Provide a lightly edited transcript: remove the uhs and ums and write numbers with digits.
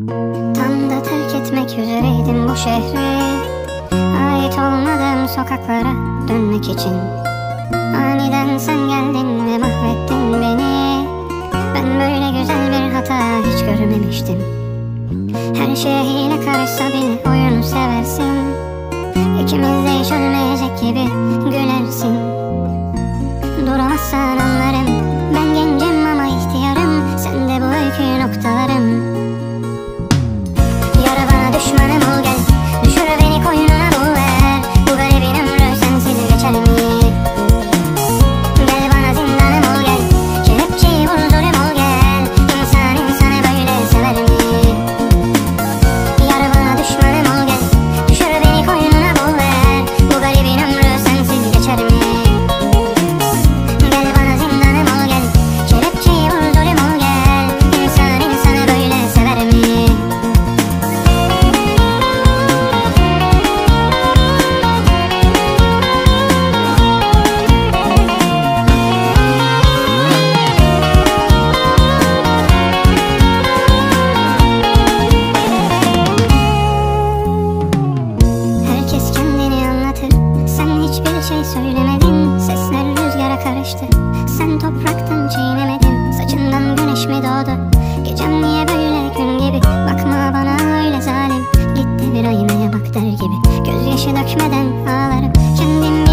Tam da terk etmek üzereydim bu şehri, ait olmadığım sokaklara dönmek için. Aniden sen geldin ve mahvettin beni. Ben böyle güzel bir hata hiç görmemiştim. Her şeye hile karışsa bile oyunu seversin. İkimiz de hiç ölmeyecek gibi gülersin. Duramazsan anlarım, ben gencim ama ihtiyarım. Sen de bu öykü noktalarım. Yara bana düşmanım ol gel, düşür beni koynuna buluver. Bu garibin ömrü sensiz geçer mi? Gel bana zindanım ol gel, kelepçeyi vur zulüm ol gel. İnsan insanı böyle sever mi? Yara bana düşmanım ol gel, düşür beni koynuna buluver. Bu garibin ömrü sensiz geçer mi? Gel bana zindanım ol gel, kelepçeyi vur zulüm ol gel. İnsan insanı böyle sever mi? Herkes kendini anlatır, sen hiçbir şey söylemedin. Sesler rüzgara karıştı, sen topraktan çiğnemedin. Saçından güneş mi doğdu, gecem niye böyle gün gibi? Bakma bana öyle zalim, git de bir aynaya bak der gibi. Gözyaşı dökmeden ağlarım, kendim